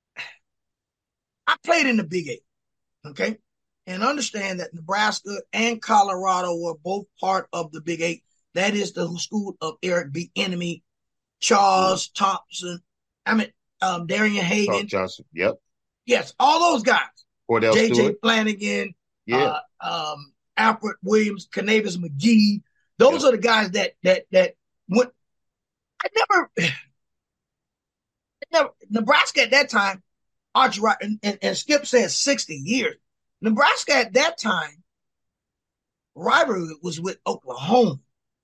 B: I played in the Big Eight, okay? And understand that Nebraska and Colorado were both part of the Big Eight. That is the school of Eric Bieniemy, Charles Thompson, Darian Hayden.
C: Charles Johnson. Yep.
B: Yes, all those guys.
C: Cordell
B: J.J.
C: Stewart.
B: Flanagan,
C: Yeah.
B: Alfred Williams, Canavis McGee. Those are the guys that went. Nebraska at that time, Archie and Skip said 60 years. Nebraska at that time, rivalry was with Oklahoma.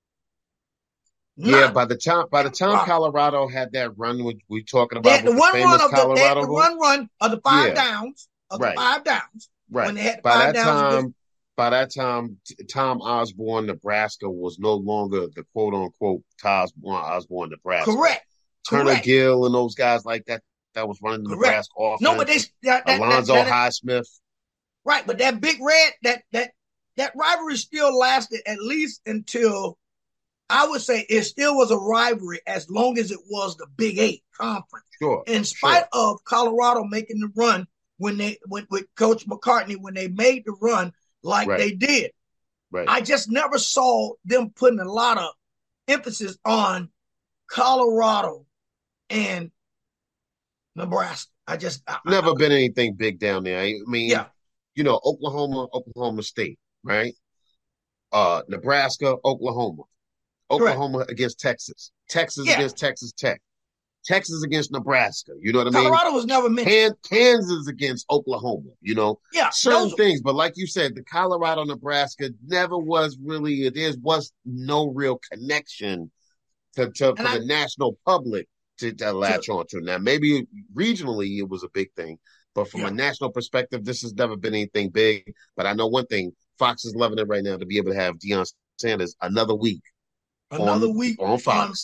C: Yeah,
B: Not-
C: by the time
B: Wow.
C: Colorado had that run, we talking
B: they
C: about
B: had the
C: with
B: one
C: the
B: run
C: famous
B: of
C: Colorado
B: the
C: group?
B: run of the five
C: Yeah.
B: downs of
C: Right.
B: the five downs.
C: Right.
B: When they had the
C: By
B: five
C: that
B: downs against-
C: time, by that time, Tom Osborne, Nebraska was no longer the quote unquote Tom Osborne, Nebraska.
B: correct.
C: Turner
B: Correct.
C: Gill and those guys like that was running the
B: Correct.
C: Nebraska offense.
B: No, but
C: Alonzo
B: that-
C: Highsmith.
B: right, but that Big Red, that rivalry still lasted at least until I would say it still was a rivalry as long as it was the Big Eight conference.
C: Sure.
B: In spite of Colorado making the run when they went with Coach McCartney, when they made the run like
C: Right.
B: they did.
C: Right.
B: I just never saw them putting a lot of emphasis on Colorado and Nebraska.
C: Never been anything big down there. I mean,
B: Yeah.
C: you know, Oklahoma State, right? Nebraska, Oklahoma against Texas, Texas
B: Yeah.
C: against Texas Tech, Texas against Nebraska. You know what I mean?
B: Colorado was never mentioned.
C: Kansas against Oklahoma. You know,
B: Yeah,
C: certain
B: those-
C: things. But like you said, the Colorado Nebraska never was really. Was no real connection for the national public to latch onto. Now, maybe regionally it was a big thing, but from a national perspective, this has never been anything big. But I know one thing: Fox is loving it right now to be able to have Deion Sanders another week
B: Another week
C: on Fox.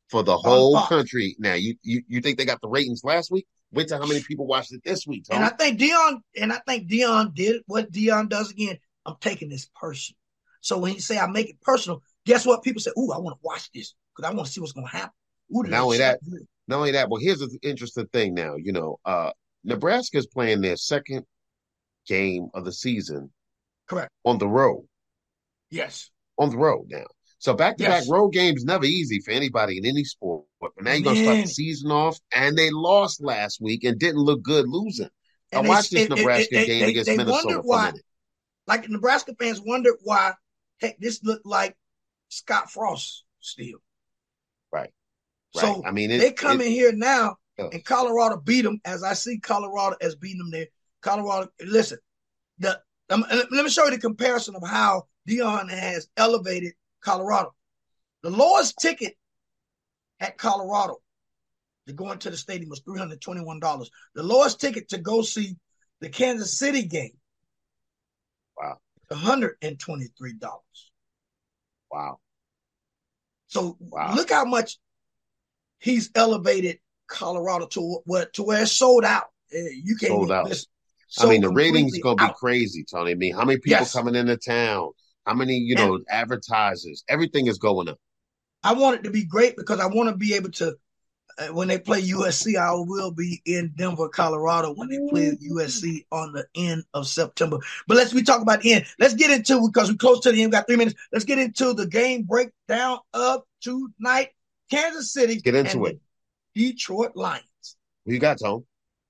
C: for the
B: On
C: whole
B: Fox.
C: country. Now, you think they got the ratings last week? Wait till how many people watched it this week, Tom.
B: And I think Dion did what Dion does again. I'm taking this personal. So when he say I make it personal, guess what? People say, "Ooh, I want to watch this because I want to see what's going to happen." Ooh,
C: Not only that, well, here's the interesting thing now. Nebraska's playing their second game of the season
B: correct
C: on the road.
B: Yes,
C: on the road now. So back-to-back
B: Yes.
C: road games never easy for anybody in any sport. But now you're going to start the season off, and they lost last week and didn't look good losing.
B: And
C: I watched this Nebraska game against
B: they
C: Minnesota
B: wondered
C: for a
B: why,
C: minute.
B: like the Nebraska fans wondered why, heck, this looked like Scott Frost still.
C: Right.
B: So
C: I mean,
B: they come in here now,
C: Yeah.
B: and Colorado beat them, as I see Colorado as beating them there. Colorado, listen, let me show you the comparison of how Dion has elevated Colorado. The lowest ticket at Colorado to go into the stadium was $321. The lowest ticket to go see the Kansas City game,
C: Wow.
B: $123.
C: Wow.
B: So
C: Wow.
B: look how much he's elevated Colorado to where it's sold out. You can't
C: Sold
B: even
C: out.
B: listen.
C: I mean, the ratings
B: completely
C: going to be
B: out.
C: crazy, Tony. I mean, how many people
B: Yes.
C: coming into town? How many, advertisers? Everything is going up.
B: I want it to be great because I want to be able to, when they play USC, I will be in Denver, Colorado when they play USC on the end of September. But we talk about the end. Let's get into, because we're close to the end, we got 3 minutes. Let's get into the game breakdown of tonight. Kansas City
C: Get into
B: and
C: it.
B: the Detroit Lions.
C: Who you got, Tom?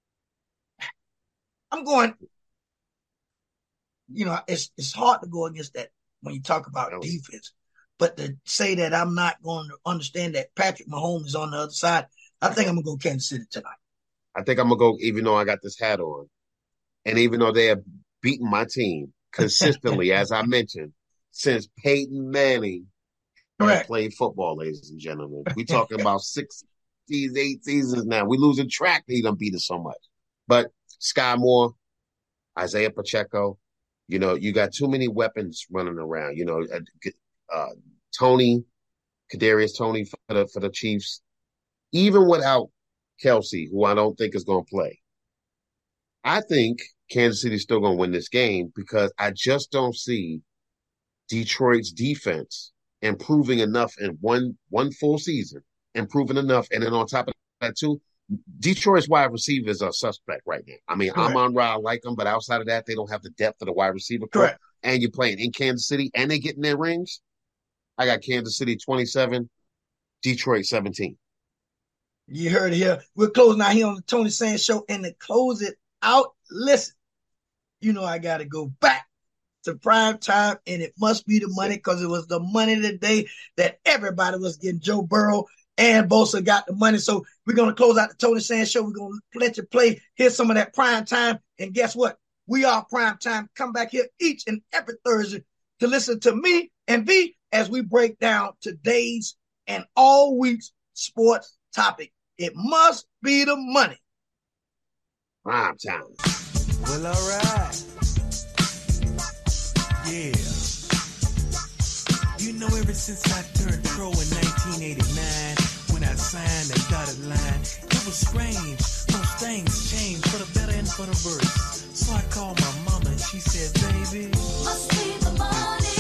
B: I'm going, it's hard to go against that when you talk about
C: Really?
B: defense. But to say that I'm not going to understand that Patrick Mahomes is on the other side, I think I'm going to go Kansas City tonight.
C: I think I'm going to go, even though I got this hat on, and even though they have beaten my team consistently, as I mentioned, since Peyton Manning
B: Correct.
C: played football, ladies and gentlemen. We're talking about 8 seasons now. We losing track. He done beat us so much. But Sky Moore, Isaiah Pacheco, you got too many weapons running around. Tony, Kadarius Toney for the Chiefs, even without Kelsey, who I don't think is going to play. I think Kansas City's still going to win this game because I just don't see Detroit's defense improving enough in one full season, improving enough. And then on top of that, too, Detroit's wide receivers are suspect right now. I mean,
B: Correct.
C: Amon-Ra, I like them, but outside of that, they don't have the depth of the wide receiver.
B: Correct.
C: And you're playing in Kansas City, and they getting their rings. I got Kansas City 27, Detroit 17.
B: You heard it here. We're closing out here on the Tony Sands Show. And to close it out, listen, I got to go back to prime time, and it must be the money because it was the money today that everybody was getting. Joe Burrow and Bosa got the money. So we're going to close out the Tony Sands Show. We're going to let you play. Here's some of that prime time. And guess what? We are prime time. Come back here each and every Thursday to listen to me and V as we break down today's and all week's sports topic. It must be the money.
C: Prime time.
E: Well, all right. Yeah. Ever since I turned pro in 1989, when I signed the dotted line, it was strange. Those things changed for the better and for the worse. So I called my mama and she said, baby,
F: Must be the money.